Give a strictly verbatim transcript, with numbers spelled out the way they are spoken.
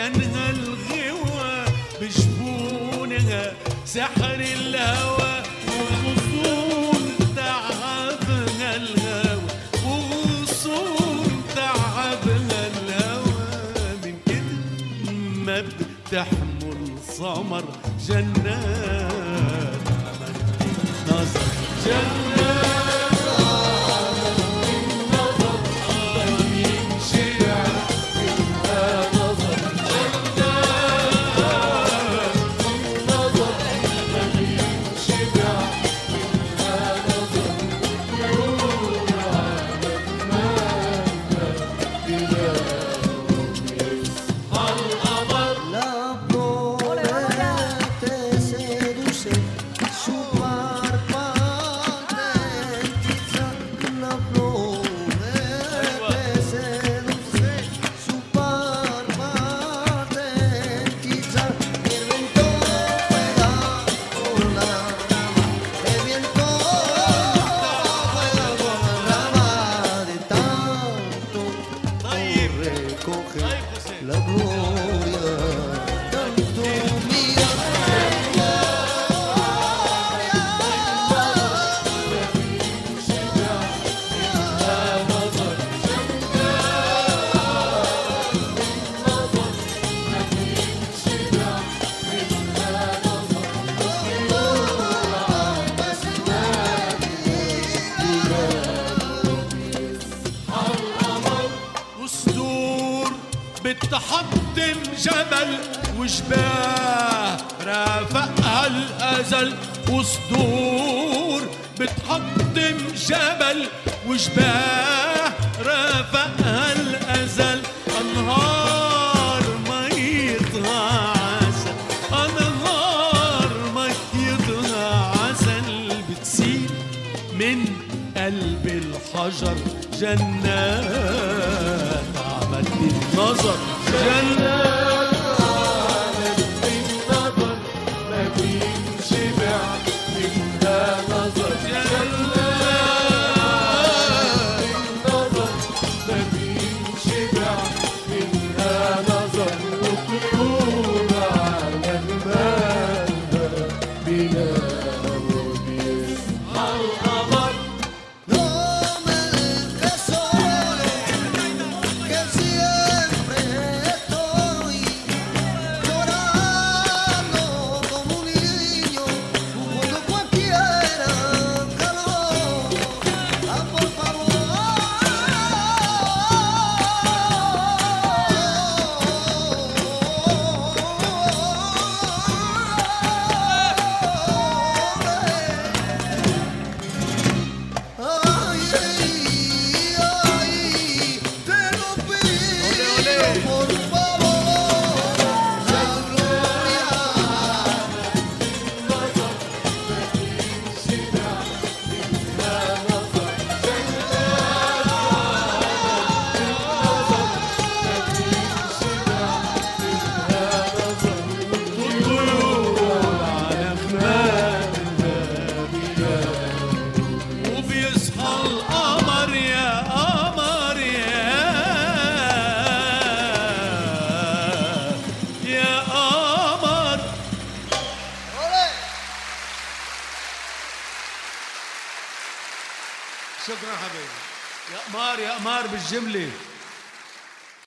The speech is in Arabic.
كانها الغوى بجفونها سحر الهوى وغصون تعبها الهوى وغصون تعبها الهوى من كل ما بتحمل ثمر جنات نظر جنات la gloria tanto mía بتحطم جبل وجباه رافقها الأزل وصدور بتحطم جبل وجباه رافقها الأزل أنهار ميتها عسل أنهار ميتها عسل بتسيل من قلب الحجر جنات عملت النظر جنات عملت النظر ما بينشبع منها نظر جنات النظر ما بينشبع منها نظر وطيور على المنبر بلا شكرا حبيبي يا قمار يا قمار بالجمله.